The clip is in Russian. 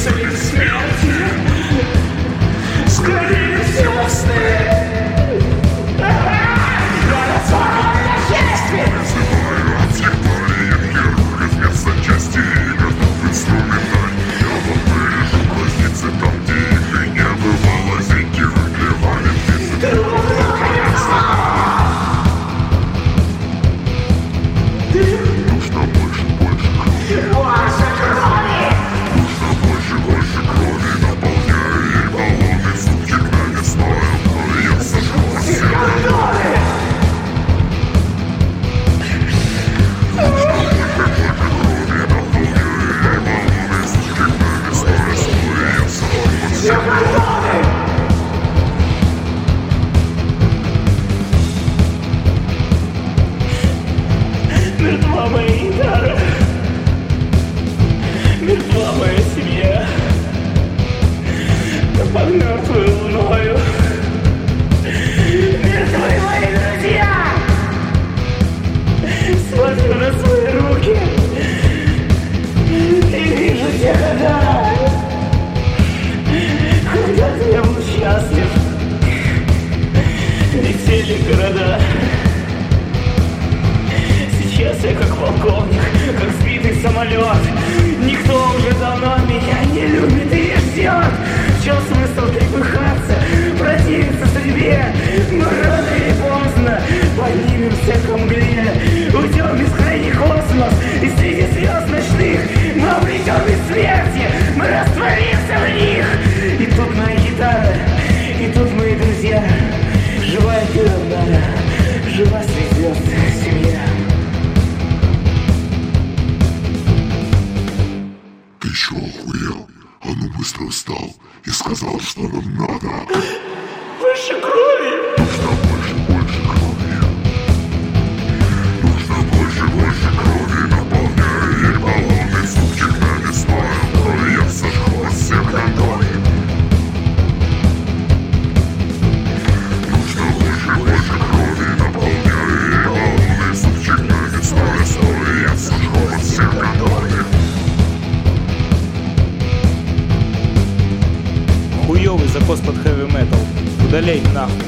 рыцари смерти сгорели все сны. Я разорван на части. Призываю от всех твоих героев вместо части готов инструментальный. Я вам вырежу глазницы там, где их и не бывало. Зеньки выклевали птицы. Нужно больше крови. Больше крови. Нужно больше крови. Наполняю ей баллоны. Сутки навесное. Крови я сожгу вас всех. Гондоны. Все гондоны. Мертва моя гитара. Мертва моя семья. Под мертвую луною. Мертвы мои друзья. Смотрю на свои руки и вижу те года, когда я был счастлив. Летели города. Сейчас я как полковник, как сбитый самолет. Никто уже давно меня не любит и не ждет. В чем смысл трепыхаться, противиться судьбе? Мы рано или поздно поднимемся к мгле. Уйдем в бескрайний космос, и среди звезд ночных мы обретем бессмертие, мы растворимся в них. И тут моя гитара, и тут мои друзья. Живая пирамида, жива среди звезд семья. Ты чё охуел? А ну быстро встал и сказал, что нам надо. Больше крови. Нужно больше крови. Нужно больше крови. Наполняю ей баллоны. Сутки навесное. Крови я сожгу вас всех гондоны. Нужно больше крови. Наполняю ей баллоны. Сутки навесное. Крови я сожгу вас всех гондоны. Хуёвый закос под хэви метал. Удаляй нахуй.